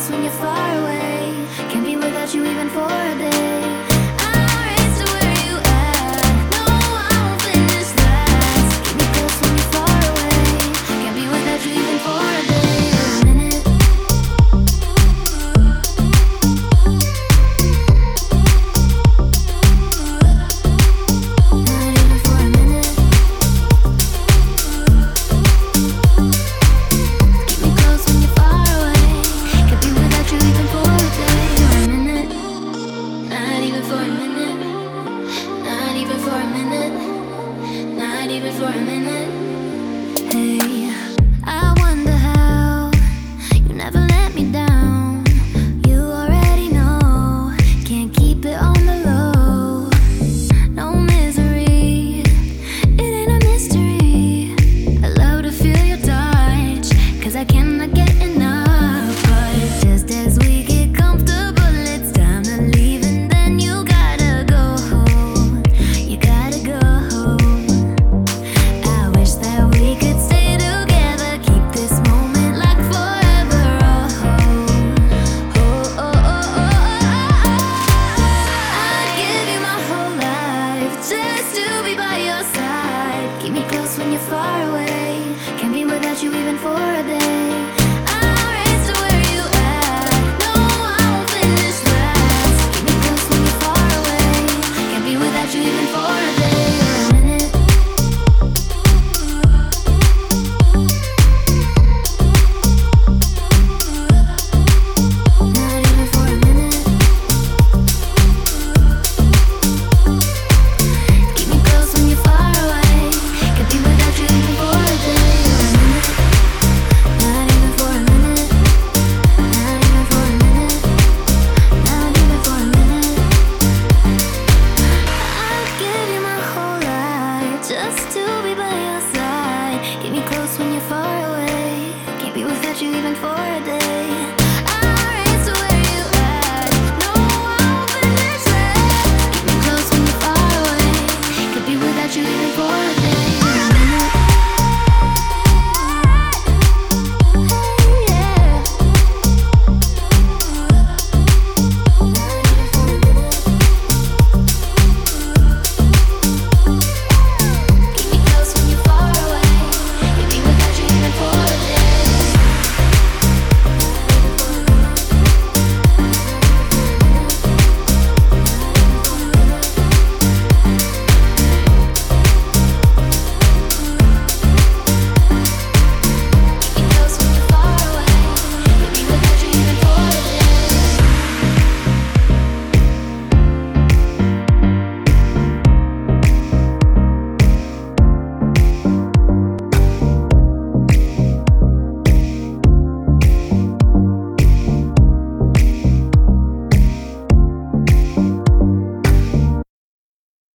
close when you're far away. Can't be without you even for a day. I'll race to where you at. No, I won't finish last. Keep me close when you're far away. Can't be without you even for a day or a minute. Not even for a minute. Keep me close when you're far away. Can't be without you even for a day or a minute. Not even for a minute. Not even for a minute. Not even for a minute. Hey, I wonder how you never let me down. You already know, can't keep it on the low. No misery, it ain't a mystery. I love to feel your touch, 'cause I cannot get enough. But just as we get comfortable, it's time to leave, and then you gotta go. You gotta go. I wish that we could stay together, keep this moment like forever. Oh, oh, oh, oh, oh, oh. I'd give you my whole life just to be by your side. Keep me close when you're far away. Can't be without you even for a day. I'll race to where you at. No, I won't finish last. Keep me close when you're far away. Can't be without you even for a day or a minute. Not even for a minute. Keep me close when you're far away. Can't be without you even for a day or a minute. Not even for a minute. Not even for a minute. Not even for a minute. I'd give you my whole life just to be by your side. Keep me close when you're far away. Can't be without you even for a day.